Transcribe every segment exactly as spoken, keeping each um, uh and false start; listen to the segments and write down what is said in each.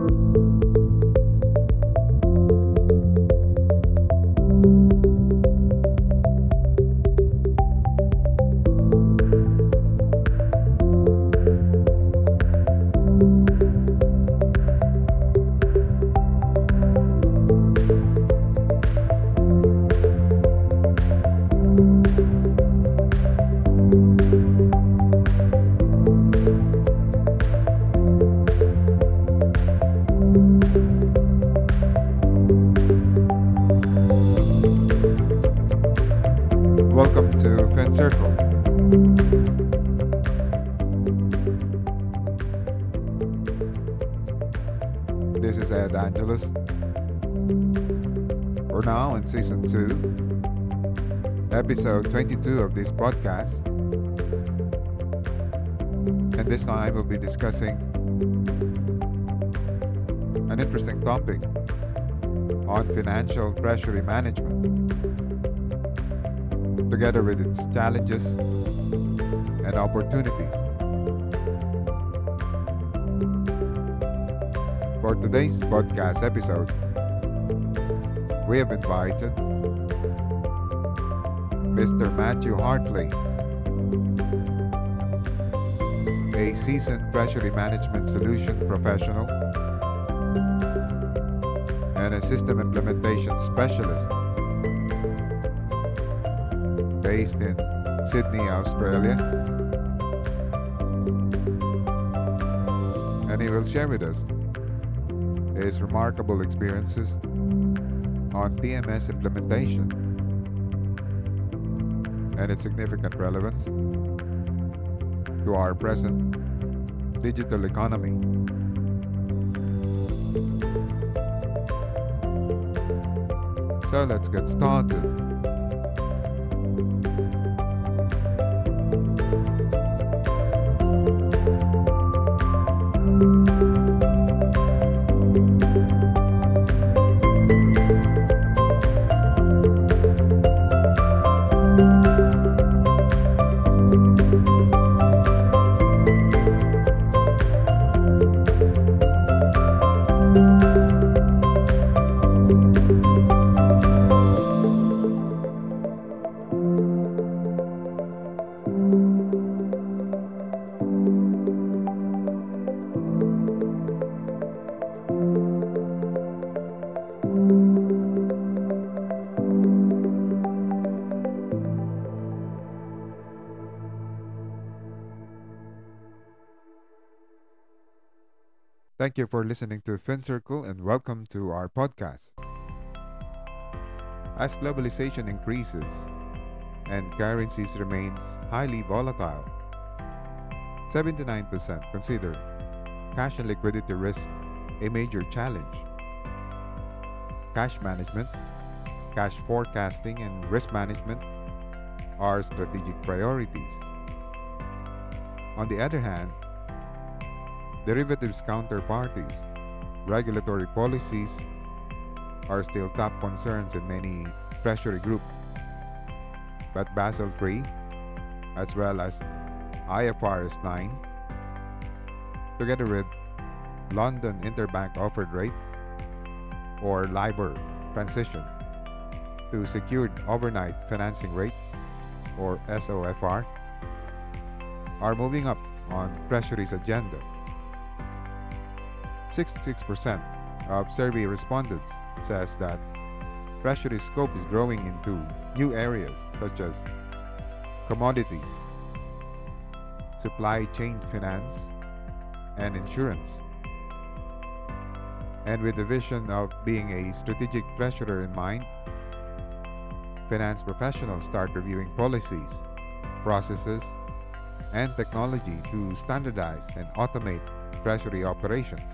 Welcome to Fin Circle. This is Ed Angeles. We're now in season two, episode twenty-two of this podcast. And this time we'll be discussing an interesting topic on financial treasury management, together with its challenges and opportunities. For today's podcast episode, we have invited Mister Matthew Hartley, a seasoned treasury management solution professional and a system implementation specialist based in Sydney, Australia. And he will share with us his remarkable experiences on T M S implementation and its significant relevance to our present digital economy. So let's get started. Thank you for listening to Fin Circle and welcome to our podcast. As globalization increases and currencies remains highly volatile, seventy-nine percent consider cash and liquidity risk a major challenge. Cash management, cash forecasting, and risk management are strategic priorities. On the other hand, derivatives counterparties, regulatory policies are still top concerns in many treasury groups. But Basel three, as well as I F R S nine, together with London Interbank Offered Rate, or LIBOR transition, to Secured Overnight Financing Rate, or S O F R, are moving up on Treasury's agenda. sixty-six percent of survey respondents says that Treasury's scope is growing into new areas such as commodities, supply chain finance, and insurance. And with the vision of being a strategic treasurer in mind, finance professionals start reviewing policies, processes, and technology to standardize and automate treasury operations.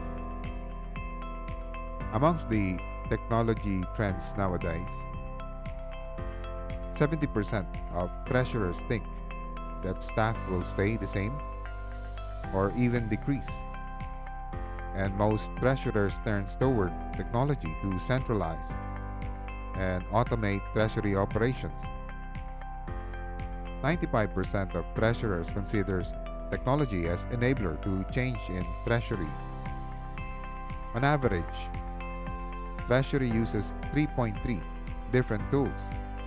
Amongst the technology trends nowadays, seventy percent of treasurers think that staff will stay the same or even decrease, and most treasurers turn toward technology to centralize and automate treasury operations. ninety-five percent of treasurers considers technology as enabler to change in treasury. On average, Treasury uses three point three different tools.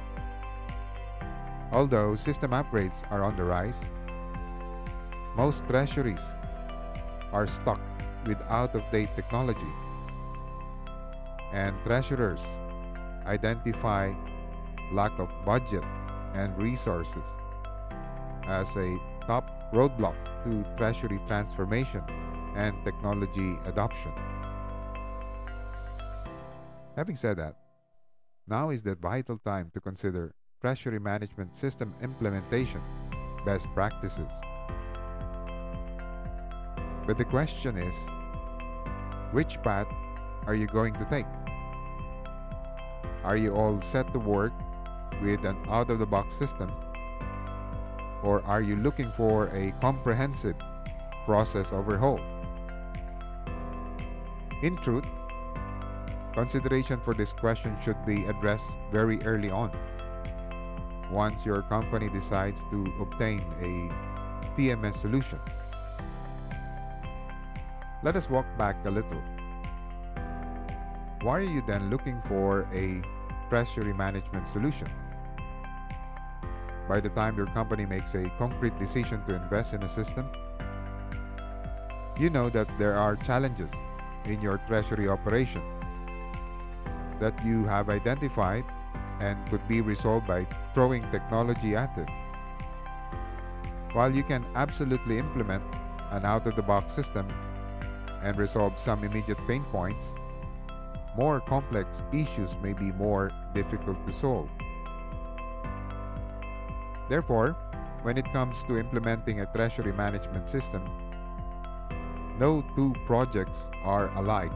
Although system upgrades are on the rise, most treasuries are stuck with out-of-date technology, and treasurers identify lack of budget and resources as a top roadblock to treasury transformation and technology adoption. Having said that, now is the vital time to consider treasury management system implementation best practices. But the question is, which path are you going to take? Are you all set to work with an out-of-the-box system, or are you looking for a comprehensive process overhaul? In truth, consideration for this question should be addressed very early on, once your company decides to obtain a T M S solution. Let us walk back a little. Why are you then looking for a treasury management solution? By the time your company makes a concrete decision to invest in a system, you know that there are challenges in your treasury operations that you have identified and could be resolved by throwing technology at it. While you can absolutely implement an out-of-the-box system and resolve some immediate pain points, more complex issues may be more difficult to solve. Therefore, when it comes to implementing a treasury management system, no two projects are alike.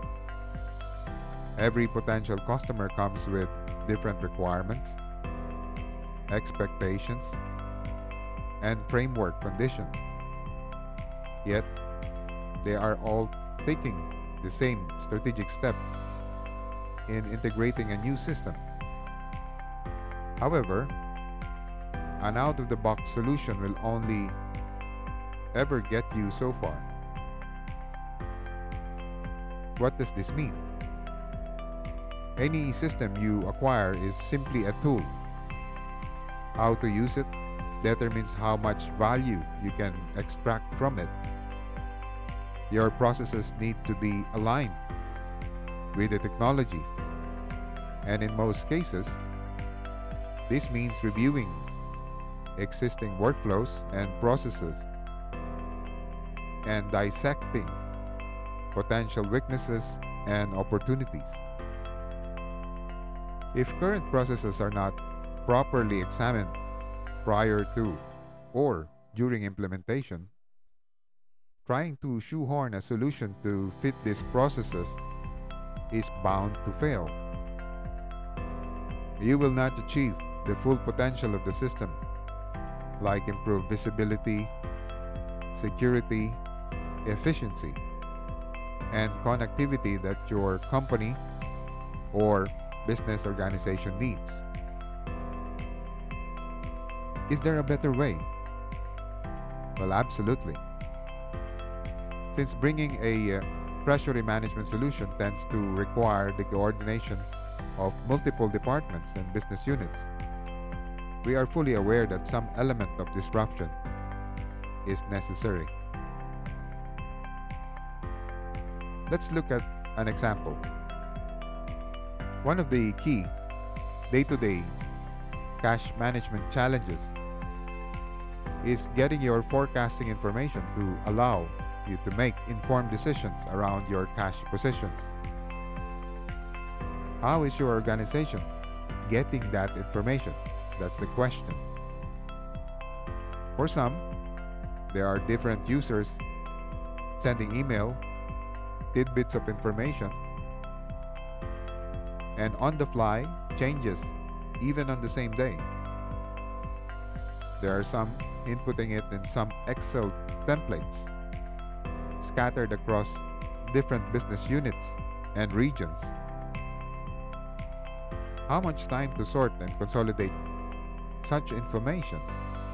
Every potential customer comes with different requirements, expectations, and framework conditions. Yet, they are all taking the same strategic step in integrating a new system. However, an out-of-the-box solution will only ever get you so far. What does this mean? Any system you acquire is simply a tool. How to use it determines how much value you can extract from it. Your processes need to be aligned with the technology, and in most cases, this means reviewing existing workflows and processes and dissecting potential weaknesses and opportunities. If current processes are not properly examined prior to or during implementation, trying to shoehorn a solution to fit these processes is bound to fail. You will not achieve the full potential of the system, like improved visibility, security, efficiency, and connectivity that your company or business organization needs. Is there a better way? Well, absolutely. Since bringing a uh, treasury management solution tends to require the coordination of multiple departments and business units, we are fully aware that some element of disruption is necessary. Let's look at an example. One of the key day-to-day cash management challenges is getting your forecasting information to allow you to make informed decisions around your cash positions. How is your organization getting that information? That's the question. For some, there are different users sending email, tidbits of information, and on-the-fly changes even on the same day. There are some inputting it in some Excel templates scattered across different business units and regions. How much time to sort and consolidate such information?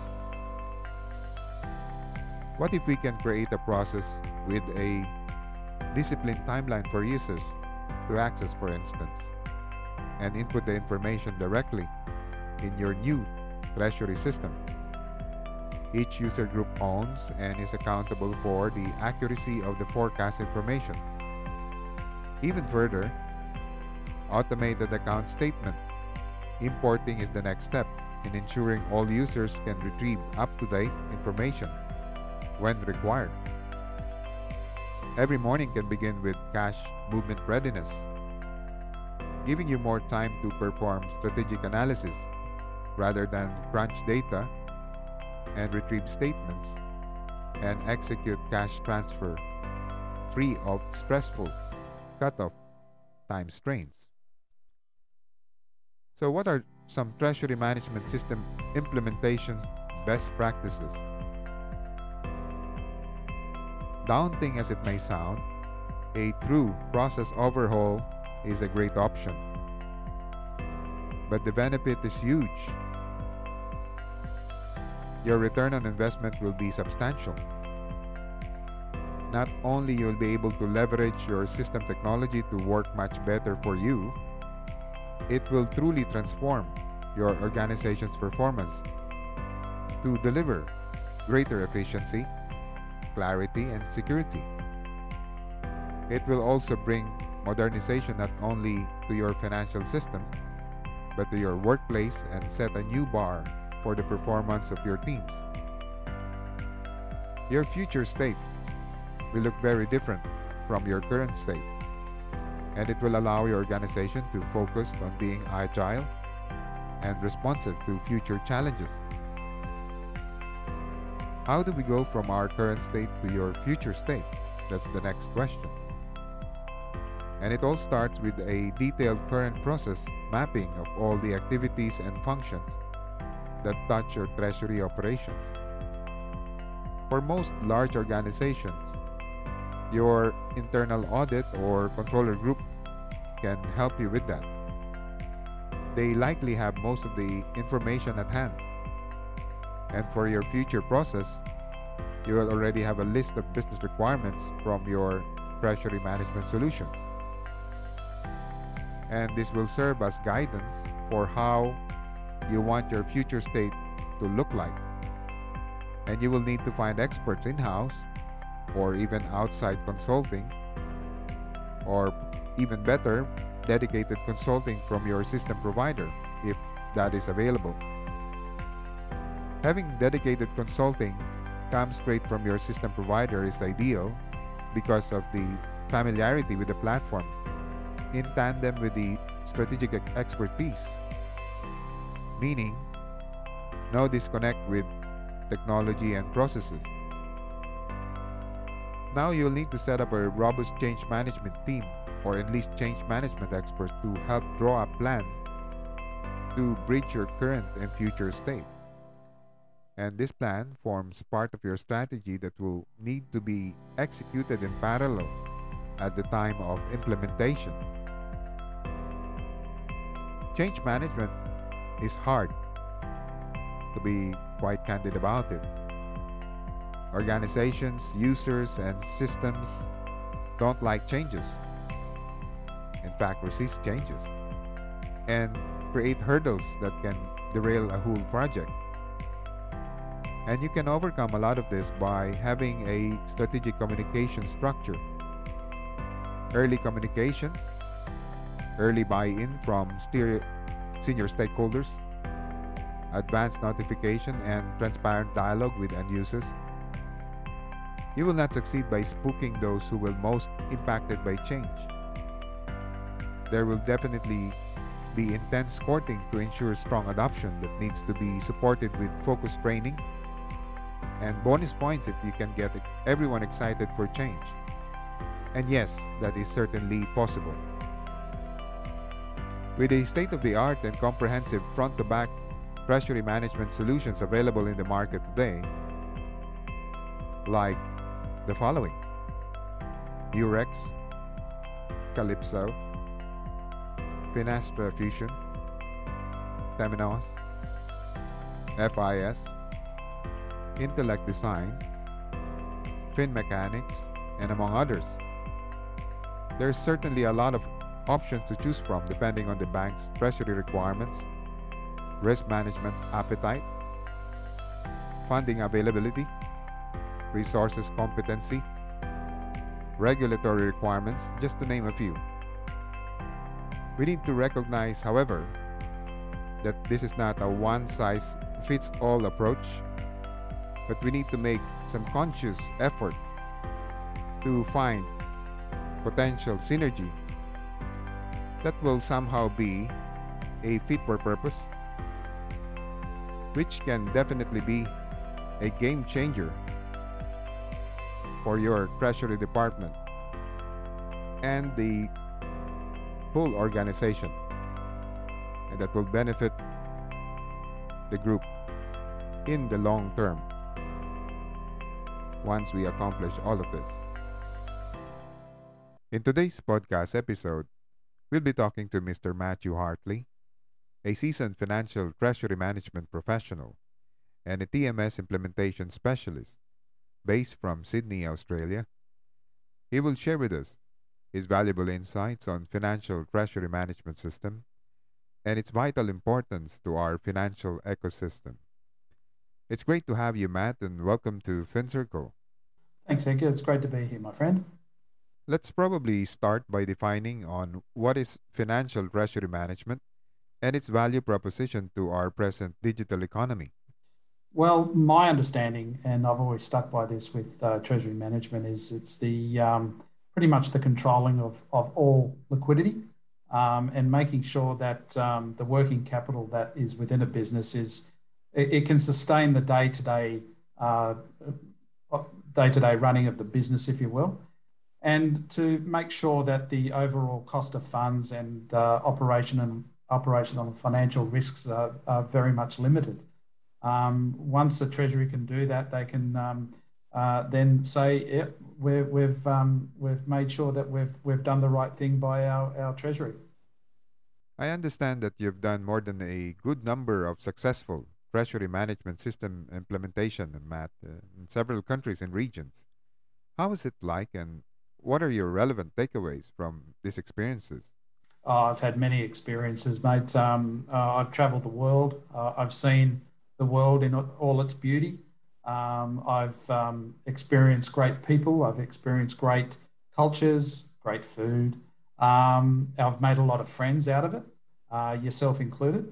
What if we can create a process with a disciplined timeline for users to access, for instance, and input the information directly in your new treasury system. Each user group owns and is accountable for the accuracy of the forecast information. Even further, automated account statement importing is the next step in ensuring all users can retrieve up-to-date information when required. Every morning can begin with cash movement readiness, giving you more time to perform strategic analysis rather than crunch data and retrieve statements and execute cash transfer free of stressful cutoff time strains. So, what are some treasury management system implementation best practices? Daunting as it may sound, a true process overhaul is a great option. But the benefit is huge. Your return on investment will be substantial. Not only you will be able to leverage your system technology to work much better for you, it will truly transform your organization's performance to deliver greater efficiency, clarity, and security. It will also bring modernization not only to your financial system, but to your workplace and set a new bar for the performance of your teams. Your future state will look very different from your current state, and it will allow your organization to focus on being agile and responsive to future challenges. How do we go from our current state to your future state? That's the next question. And it all starts with a detailed current process mapping of all the activities and functions that touch your treasury operations. For most large organizations, your internal audit or controller group can help you with that. They likely have most of the information at hand. And for your future process, you will already have a list of business requirements from your treasury management solutions. And this will serve as guidance for how you want your future state to look like. And you will need to find experts in-house or even outside consulting, or even better, dedicated consulting from your system provider if that is available. Having dedicated consulting come straight from your system provider is ideal because of the familiarity with the platform in tandem with the strategic expertise, meaning no disconnect with technology and processes. Now you'll need to set up a robust change management team or at least change management experts to help draw a plan to bridge your current and future state. And this plan forms part of your strategy that will need to be executed in parallel at the time of implementation. Change management is hard, to be quite candid about it. Organizations, users, and systems don't like changes. In fact, resist changes and create hurdles that can derail a whole project. And you can overcome a lot of this by having a strategic communication structure. Early communication, early buy-in from steer- senior stakeholders, advanced notification, and transparent dialogue with end users. You will not succeed by spooking those who will most impacted by change. There will definitely be intense courting to ensure strong adoption that needs to be supported with focused training and bonus points if you can get everyone excited for change. And yes, that is certainly possible. With a state-of-the-art and comprehensive front-to-back treasury management solutions available in the market today, like the following: Murex, Calypso, Finastra Fusion, Temenos, F I S, Intellect Design, FinMechanics, and among others. There's certainly a lot of options to choose from depending on the bank's treasury requirements, risk management appetite, funding availability, resources competency, regulatory requirements, just to name a few. We need to recognize, however, that this is not a one size fits all approach, but we need to make some conscious effort to find potential synergy that will somehow be a fit for purpose, which can definitely be a game changer for your treasury department and the whole organization, and that will benefit the group in the long term once we accomplish all of this. In today's podcast episode, we'll be talking to Mister Matthew Hartley, a seasoned financial treasury management professional and a T M S implementation specialist based from Sydney, Australia. He will share with us his valuable insights on financial treasury management system and its vital importance to our financial ecosystem. It's great to have you, Matt, and welcome to FinCircle. Thanks, Edgar. It's great to be here, my friend. Let's probably start by defining on what is financial treasury management and its value proposition to our present digital economy. Well, my understanding, and I've always stuck by this with uh, treasury management, is it's the um, pretty much the controlling of, of all liquidity um, and making sure that um, the working capital that is within a business is it, it can sustain the day to day day to day running of the business, if you will, and to make sure that the overall cost of funds and uh, operation and operational and financial risks are, are very much limited. Um, once the Treasury can do that, they can um, uh, then say, "Yep, we're, we've um, we've made sure that we've we've done the right thing by our, our Treasury." I understand that you've done more than a good number of successful treasury management system implementation, Matt, uh, in several countries and regions. How is it like, and what are your relevant takeaways from these experiences? Uh, I've had many experiences, mate. Um, uh, I've travelled the world. Uh, I've seen the world in all its beauty. Um, I've um, experienced great people. I've experienced great cultures, great food. Um, I've made a lot of friends out of it, uh, yourself included.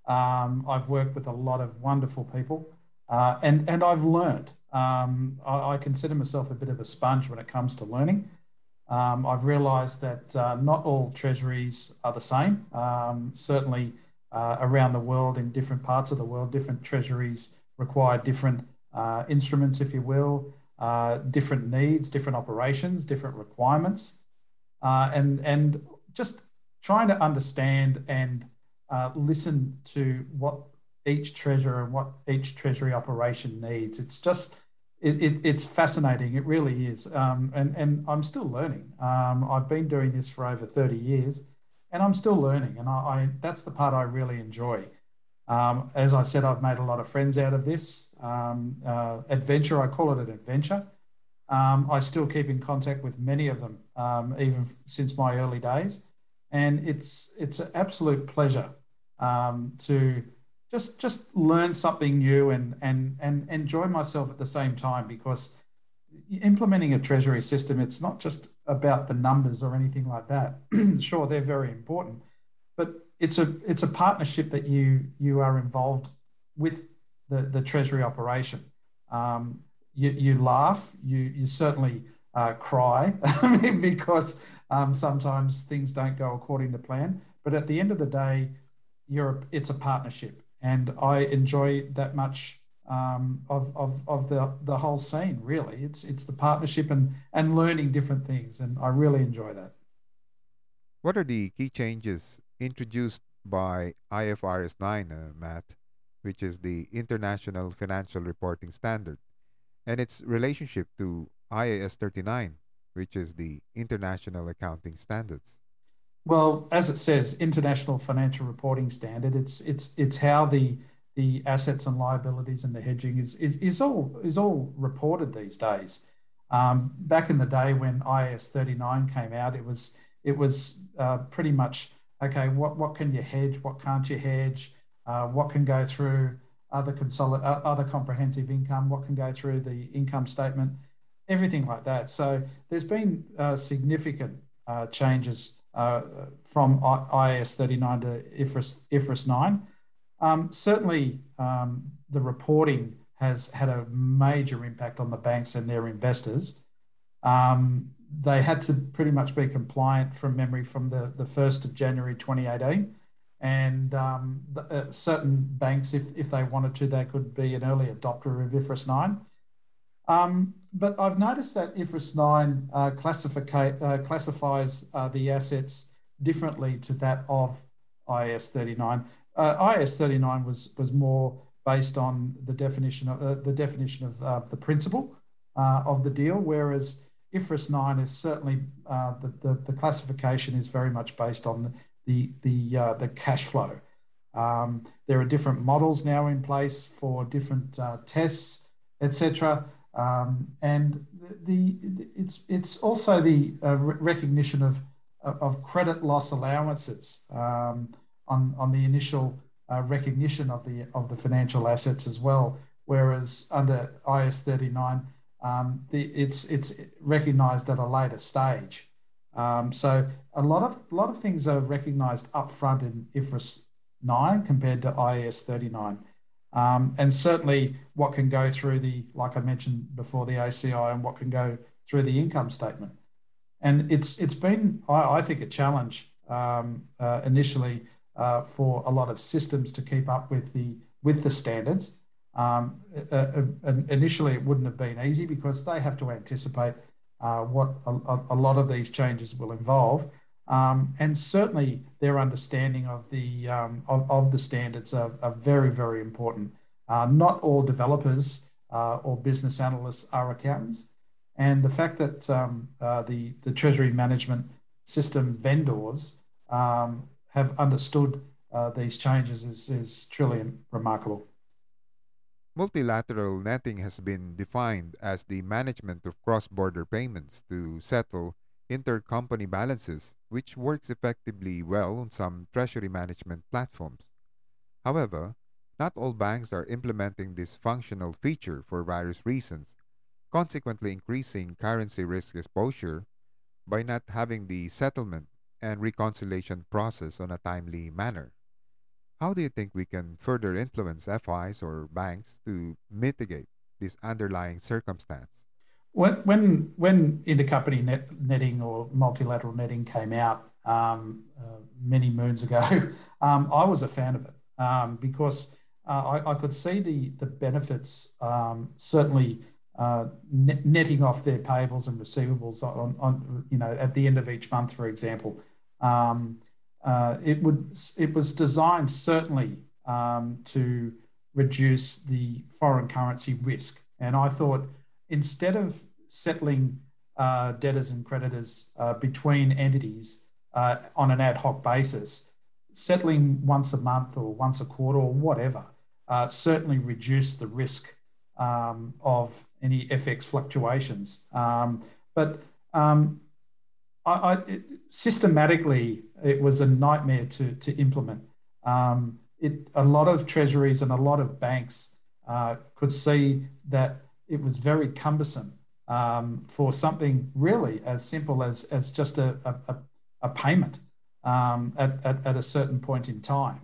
Um, I've worked with a lot of wonderful people, uh, and and I've learnt. Um, I, I consider myself a bit of a sponge when it comes to learning. Um, I've realised that uh, not all treasuries are the same. Um, certainly, uh, around the world, in different parts of the world, different treasuries require different uh, instruments, if you will, uh, different needs, different operations, different requirements, uh, and and just trying to understand and uh, listen to what each treasurer and what each treasury operation needs. It's just it, it, it's fascinating. It really is. Um, and, and I'm still learning. Um, I've been doing this for over thirty years and I'm still learning. And I, I that's the part I really enjoy. Um, as I said, I've made a lot of friends out of this um, uh, adventure. I call it an adventure. Um, I still keep in contact with many of them, um, even f- since my early days. And it's it's an absolute pleasure um, to just just learn something new and and and enjoy myself at the same time, because implementing a treasury system, it's not just about the numbers or anything like that. Sure, they're very important, but it's a it's a partnership that you you are involved with the the treasury operation. Um, you, you laugh, you you certainly uh, cry because um, sometimes things don't go according to plan. But at the end of the day, you're it's a partnership, and I enjoy that much um, of, of of the the whole scene. Really, it's it's the partnership and and learning different things, and I really enjoy that. What are the key changes introduced by I F R S nine, uh, Matt, which is the International Financial Reporting Standard, and its relationship to I A S thirty-nine, which is the International Accounting Standards? Well, as it says, International Financial Reporting Standard. It's it's it's how the the assets and liabilities and the hedging is is is all is all reported these days. Um, back in the day when I A S thirty-nine came out, it was it was uh, pretty much okay. What what can you hedge? What can't you hedge? Uh, what can go through other consolid uh, other comprehensive income? What can go through the income statement? Everything like that. So there's been uh, significant uh, changes uh, from I A S thirty-nine to I F R S, I F R S nine. Um, certainly, um, the reporting has had a major impact on the banks and their investors. Um, they had to pretty much be compliant from memory from the, the first of January twenty eighteen. And um, the, uh, certain banks, if, if they wanted to, they could be an early adopter of I F R S nine. Um, but I've noticed that I F R S nine uh, classifica- uh, classifies uh, the assets differently to that of I A S thirty-nine. Uh, I A S thirty-nine was was more based on the definition of uh, the definition of uh, the principal uh, of the deal, whereas I F R S nine is certainly uh, the, the the classification is very much based on the the the, uh, the cash flow. Um, there are different models now in place for different uh, tests, et cetera. Um, and the, the it's it's also the uh, recognition of of credit loss allowances um, on on the initial uh, recognition of the of the financial assets as well. Whereas under I A S thirty-nine, um, the, it's it's recognised at a later stage. Um, so a lot of a lot of things are recognised upfront in I F R S nine compared to I A S thirty-nine. Um, and certainly what can go through the, like I mentioned before, the A C I and what can go through the income statement. And it's it's been, I, I think, a challenge um, uh, initially uh, for a lot of systems to keep up with the with the standards. Um, uh, uh, initially, it wouldn't have been easy because they have to anticipate uh, what a, a lot of these changes will involve. Um, and certainly their understanding of the um, of, of the standards are, are very, very important. Uh, not all developers uh, or business analysts are accountants, and the fact that um, uh, the the treasury management system vendors um, have understood uh, these changes is is truly remarkable. Multilateral netting has been defined as the management of cross border payments to settle intercompany balances, which works effectively well on some treasury management platforms. However, not all banks are implementing this functional feature for various reasons, consequently increasing currency risk exposure by not having the settlement and reconciliation process on a timely manner. How do you think we can further influence F Is or banks to mitigate this underlying circumstance? When when when intercompany net, netting or multilateral netting came out um, uh, many moons ago, um, I was a fan of it um, because uh, I, I could see the the benefits. Um, certainly, uh, net, netting off their payables and receivables on, on you know at the end of each month, for example. Um, uh, it would it was designed certainly um, to reduce the foreign currency risk, and I thought instead of settling uh, debtors and creditors uh, between entities uh, on an ad hoc basis, settling once a month or once a quarter or whatever uh, certainly reduced the risk um, of any F X fluctuations. Um, but um, I, I, it, systematically, it was a nightmare to to implement. Um, it a lot of treasuries and a lot of banks uh, could see that it was very cumbersome um, for something really as simple as as just a a, a payment um, at, at at a certain point in time.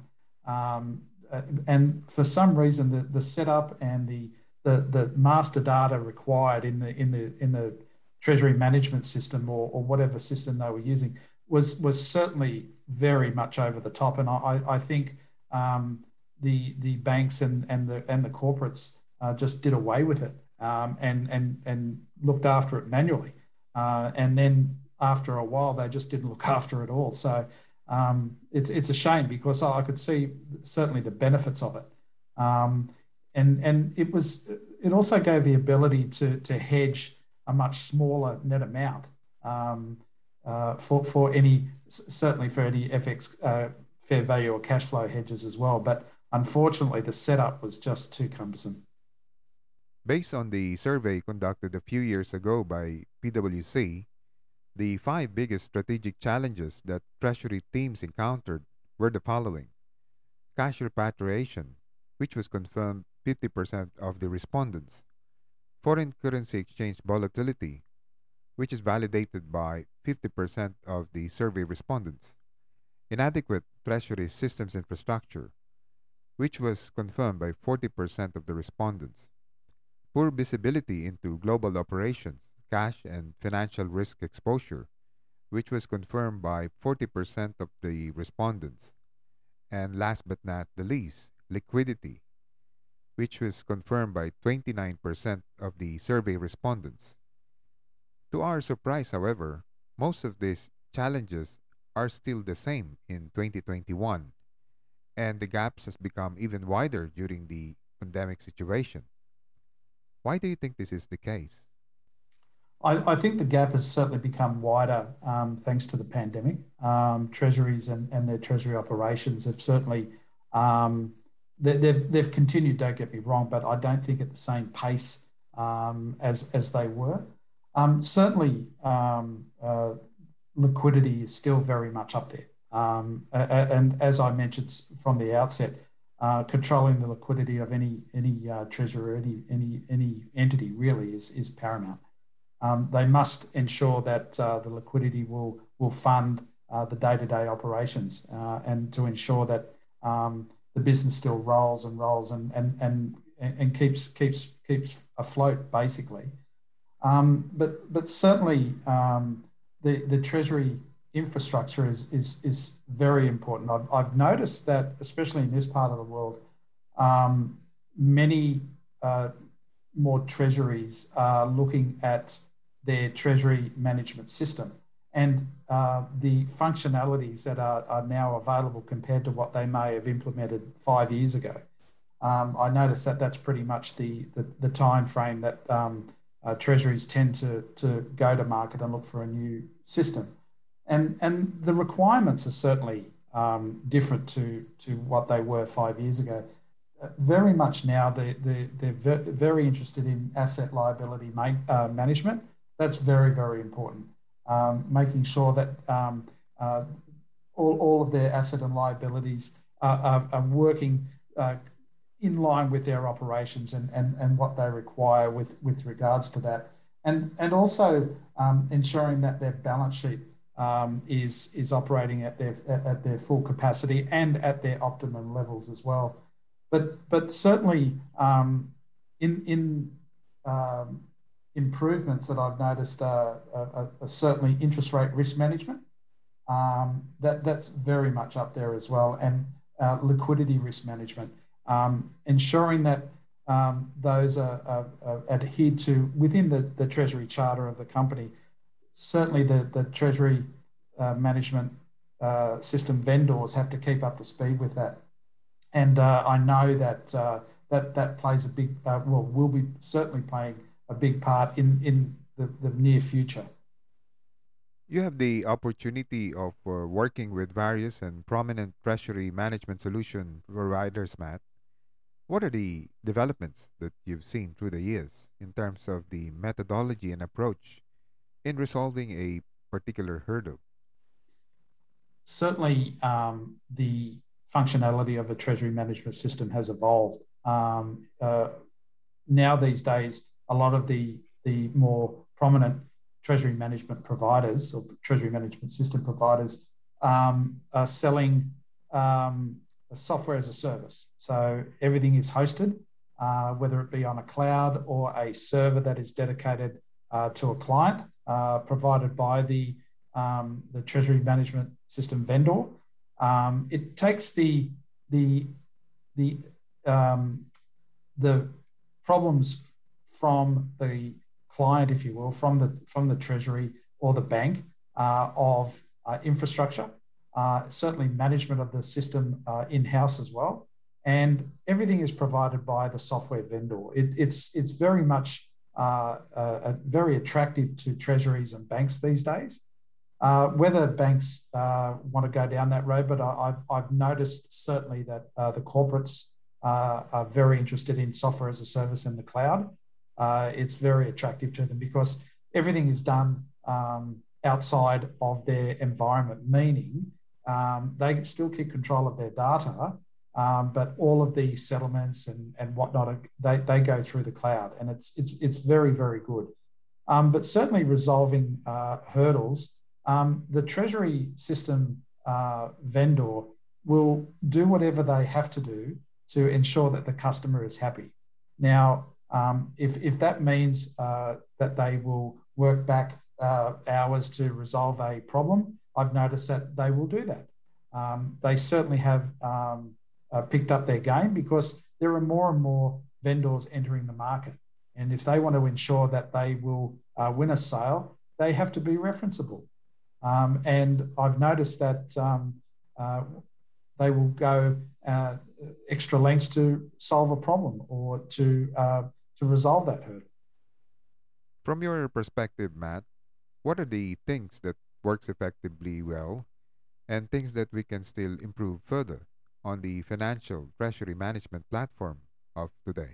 Um, and for some reason, the the setup and the the the master data required in the in the in the treasury management system or, or whatever system they were using was was certainly very much over the top. And I, I think um, the the banks and and the and the corporates uh, just did away with it um, and and and looked after it manually. Uh, and then after a while, they just didn't look after it all. So um, it's it's a shame because I could see certainly the benefits of it. Um, and and it was it also gave the ability to to hedge a much smaller net amount um, uh, for for any certainly for any F X uh, fair value or cash flow hedges as well. But unfortunately, the setup was just too cumbersome. Based on the survey conducted a few years ago by PwC, The five biggest strategic challenges that Treasury teams encountered were the following: cash repatriation, which was confirmed fifty percent of the respondents; foreign currency exchange volatility, which is validated by fifty percent of the survey respondents; inadequate Treasury systems infrastructure, which was confirmed by forty percent of the respondents; poor visibility into global operations, cash, and financial risk exposure, which was confirmed by forty percent of the respondents; and last but not the least, liquidity, which was confirmed by twenty-nine percent of the survey respondents. To our surprise, however, most of these challenges are still the same in twenty twenty-one, and the gaps has become even wider during the pandemic situation. Why do you think this is the case? I, I think the gap has certainly become wider um, thanks to the pandemic. Um, treasuries and, and their treasury operations have certainly um, they, they've they've continued. Don't get me wrong, but I don't think at the same pace um, as as they were. Um, certainly, um, uh, liquidity is still very much up there. Um, and as I mentioned from the outset, uh, controlling the liquidity of any any uh, treasury, any any any entity really is is paramount. Um, they must ensure that uh, the liquidity will will fund uh, the day-to-day operations uh, and to ensure that um, the business still rolls and rolls and and and and keeps keeps keeps afloat basically. Um, but but certainly um, the the treasury infrastructure is is is very important. I've I've noticed that especially in this part of the world, um, many uh, more treasuries are looking at their treasury management system and uh, the functionalities that are, are now available compared to what they may have implemented five years ago. Um, I noticed that that's pretty much the the, the time frame that um, uh, treasuries tend to to go to market and look for a new system, and and the requirements are certainly um, different to to what they were five years ago. Uh, very much now they they they're ve- very interested in asset liability ma- uh, management. That's very very important. Um, making sure that um, uh, all, all of their asset and liabilities are, are, are working uh, in line with their operations and, and, and what they require with, with regards to that. And, and also um, ensuring that their balance sheet um, is, is operating at their, at their full capacity and at their optimum levels as well. But, but certainly um, in, in um, improvements that I've noticed are, are, are certainly interest rate risk management. Um, that that's very much up there as well, and uh, liquidity risk management, um, ensuring that um, those are, are, are adhered to within the, the Treasury charter of the company. Certainly, the the Treasury uh, management uh, system vendors have to keep up to speed with that, and uh, I know that uh, that that plays a big uh, well will be certainly playing a big part in in the, the near future. You have the opportunity of uh, working with various and prominent treasury management solution providers, Matt. What are the developments that you've seen through the years in terms of the methodology and approach in resolving a particular hurdle? Certainly, um, the functionality of a treasury management system has evolved. Um, uh, now these days, a lot of the the more prominent treasury management providers or treasury management system providers um, are selling um, a software as a service. So everything is hosted, uh, whether it be on a cloud or a server that is dedicated uh, to a client, uh, provided by the um, the treasury management system vendor. Um, it takes the the the um, the problems from the client, if you will, from the from the treasury or the bank uh, of uh, infrastructure, uh, certainly management of the system uh, in house as well, and everything is provided by the software vendor. It, it's it's very much uh, uh, very attractive to treasuries and banks these days. Uh, whether banks uh, want to go down that road, but I, have I've noticed certainly that uh, the corporates uh, are very interested in software as a service in the cloud. Uh, it's very attractive to them because everything is done. Um, outside of their environment, meaning um, they still keep control of their data, um, but all of the settlements and, and whatnot, they, they go through the cloud, and it's it's it's very, very good. Um, but certainly resolving uh, hurdles, um, the Treasury system uh, vendor will do whatever they have to do to ensure that the customer is happy. Now, um, if, if that means uh, that they will work back uh, hours to resolve a problem, I've noticed that they will do that. Um, they certainly have um, uh, picked up their game because there are more and more vendors entering the market. And if they want to ensure that they will uh, win a sale, they have to be referenceable. Um, and I've noticed that um, uh, they will go uh, extra lengths to solve a problem or to uh, to resolve that hurdle. From your perspective, Matt, what are the things that works effectively well and things that we can still improve further on the financial treasury management platform of today?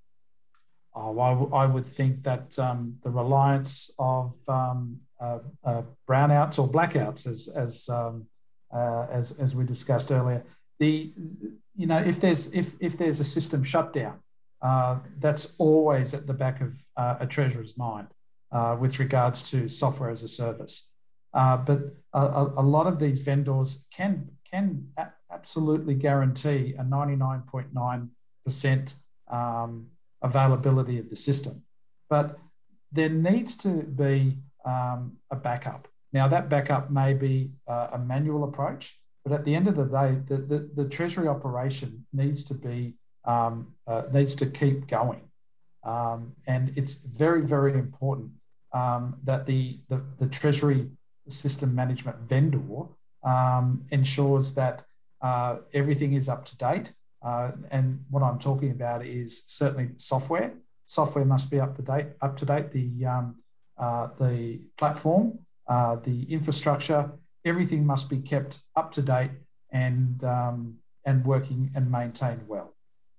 Oh, I, w- I would think that um, the reliance of um, uh, uh, brownouts or blackouts, as as um, uh, as as we discussed earlier, the you know if there's if if there's a system shutdown, uh, that's always at the back of uh, a treasurer's mind uh, with regards to software as a service. Uh, but a, a, a lot of these vendors can can a- absolutely guarantee a ninety-nine point nine percent um, availability of the system. But there needs to be um, a backup. Now, that backup may be uh, a manual approach, but at the end of the day, the, the, the treasury operation needs to be um, uh, needs to keep going. Um, and it's very, very important um, that the, the, the treasury system management vendor um, ensures that uh, everything is up to date. Uh, and what I'm talking about is certainly software. Software must be up to date. Up to date. The um, uh, the platform, uh, the infrastructure, everything must be kept up to date and um, and working and maintained well.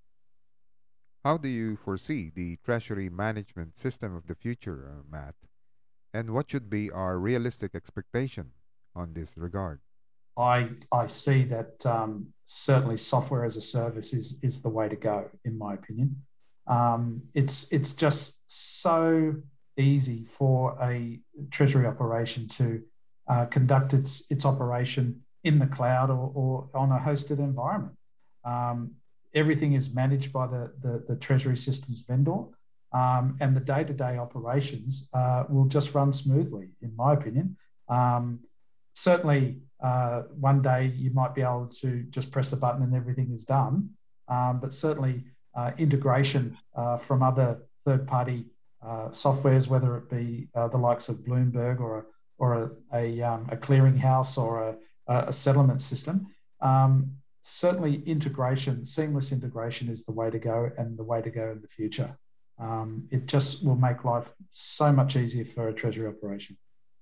How do you foresee the treasury management system of the future, uh, Matt? And what should be our realistic expectation on this regard? I I see that um, certainly software as a service is is the way to go, in my opinion. Um, it's it's just so easy for a treasury operation to uh, conduct its its operation in the cloud or, or on a hosted environment. Um, Everything is managed by the the, the treasury systems vendor, um, and the day to day operations uh, will just run smoothly, in my opinion. Um, Certainly, uh, one day you might be able to just press a button and everything is done. Um, but certainly, uh, integration uh, from other third-party uh, softwares, whether it be uh, the likes of Bloomberg or a, or a, a, um, a clearinghouse or a, a settlement system, um, certainly integration, seamless integration is the way to go and the way to go in the future. Um, it just will make life so much easier for a treasury operation.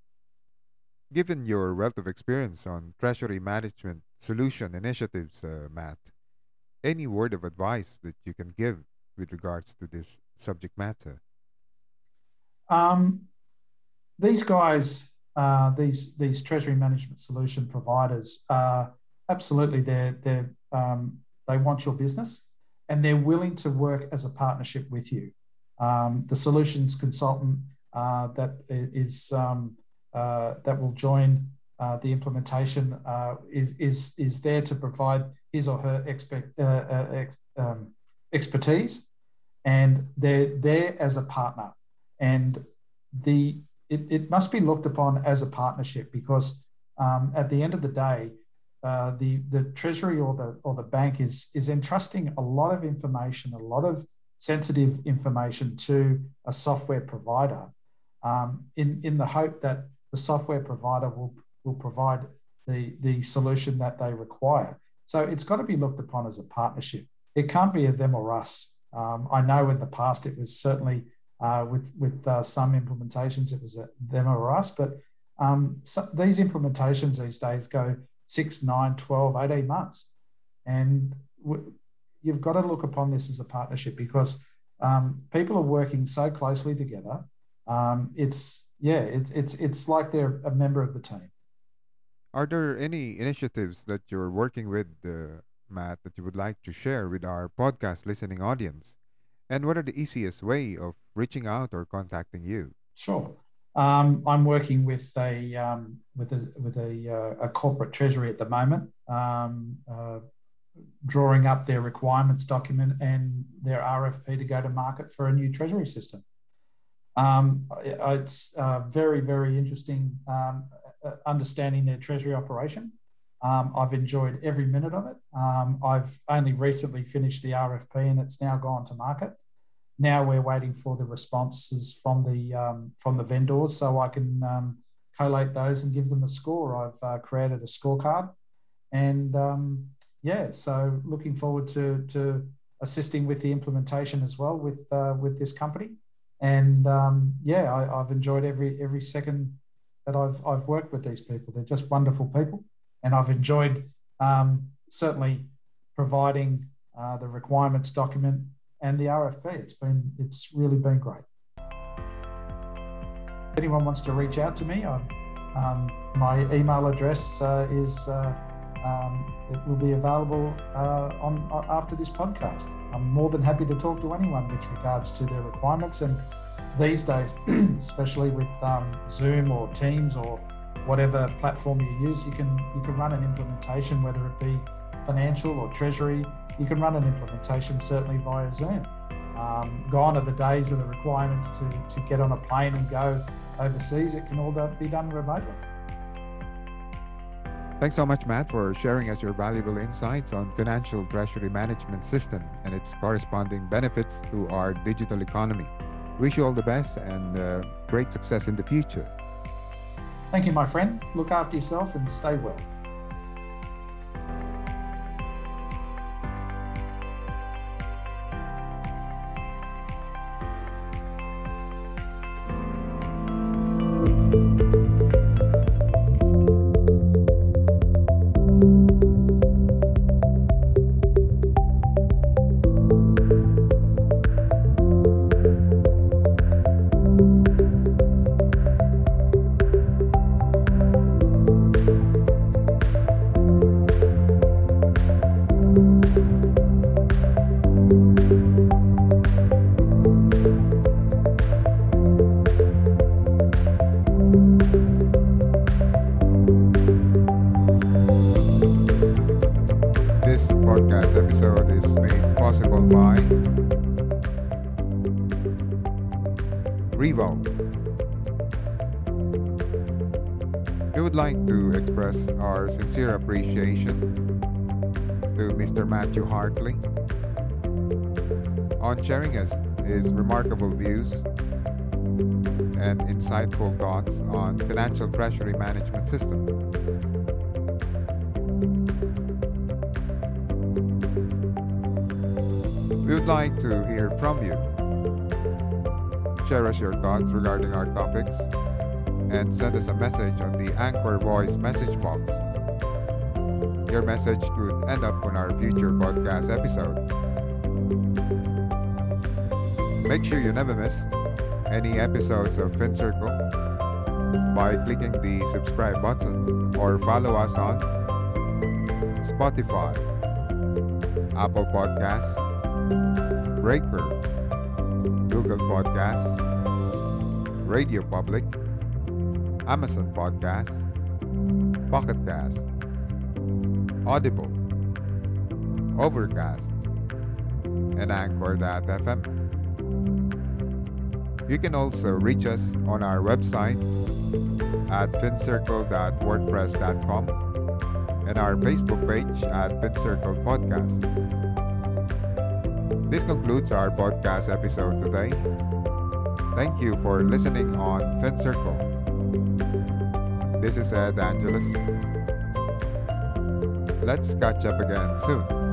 Given your wealth of experience on treasury management solution initiatives, uh, Matt, any word of advice that you can give with regards to this subject matter? Um, these guys, uh, these these treasury management solution providers, uh, absolutely, they're they're um, they want your business, and they're willing to work as a partnership with you. Um, the solutions consultant uh, that is um, uh, that will join uh, the implementation uh, is is is there to provide his or her expect, uh, uh, ex, um, expertise, and they're there as a partner. And the it, it must be looked upon as a partnership because um, at the end of the day, uh, the the treasury or the or the bank is is entrusting a lot of information, a lot of sensitive information to a software provider, um, in in the hope that the software provider will will provide the the solution that they require. So it's got to be looked upon as a partnership. It can't be a them or us. Um, I know in the past it was certainly uh, with with uh, some implementations it was a them or us, but um, so these implementations these days go six, nine, twelve, eighteen months, and w- you've got to look upon this as a partnership because um, people are working so closely together. Um, it's yeah, it's it's it's like they're a member of the team. Are there any initiatives that you're working with, uh, Matt, that you would like to share with our podcast listening audience? And what are the easiest way of reaching out or contacting you? Sure. Um, I'm working with a um, with a with a, uh, a corporate treasury at the moment, um, uh, drawing up their requirements document and their R F P to go to market for a new treasury system. Um, it's uh, very, very interesting um, uh, understanding their treasury operation. Um, I've enjoyed every minute of it. Um, I've only recently finished the R F P and it's now gone to market. Now we're waiting for the responses from the um, from the vendors so I can um, collate those and give them a score. I've uh, created a scorecard, and um, yeah, so looking forward to to assisting with the implementation as well with uh, with this company. And um, yeah, I, I've enjoyed every every second that I've I've worked with these people. They're just wonderful people, and I've enjoyed um, certainly providing uh, the requirements document and the R F P. It's been it's really been great. If anyone wants to reach out to me, I'm, um, my email address uh, is uh, um, it will be available uh, on uh, after this podcast. I'm more than happy to talk to anyone with regards to their requirements. And these days, especially with um, Zoom or Teams or whatever platform you use, you can you can run an implementation, whether it be financial or treasury. You can run an implementation certainly via Zoom. Um, gone are the days of the requirements to, to get on a plane and go overseas. It can all be done remotely. Thanks so much, Matt, for sharing us your valuable insights on financial treasury management system and its corresponding benefits to our digital economy. Wish you all the best and uh, great success in the future. Thank you, my friend. Look after yourself and stay well. This podcast episode is made possible by Revolve. We would like to express our sincere appreciation to Mister Matthew Hartley on sharing us his remarkable views and insightful thoughts on financial treasury management system. We would like to hear from you. Share us your thoughts regarding our topics and send us a message on the Anchor Voice message box. Your message could end up on our future podcast episode. Make sure you never miss any episodes of FinCircle by clicking the subscribe button or follow us on Spotify, Apple Podcasts, Breaker, Google Podcasts, Radio Public, Amazon Podcasts, Pocket Cast, Audible, Overcast, and Anchor dot f m. You can also reach us on our website at fincircle dot wordpress dot com and our Facebook page at FinCircle Podcast. This concludes our podcast episode today. Thank you for listening on FinCircle. This is Ed Angeles. Let's catch up again soon.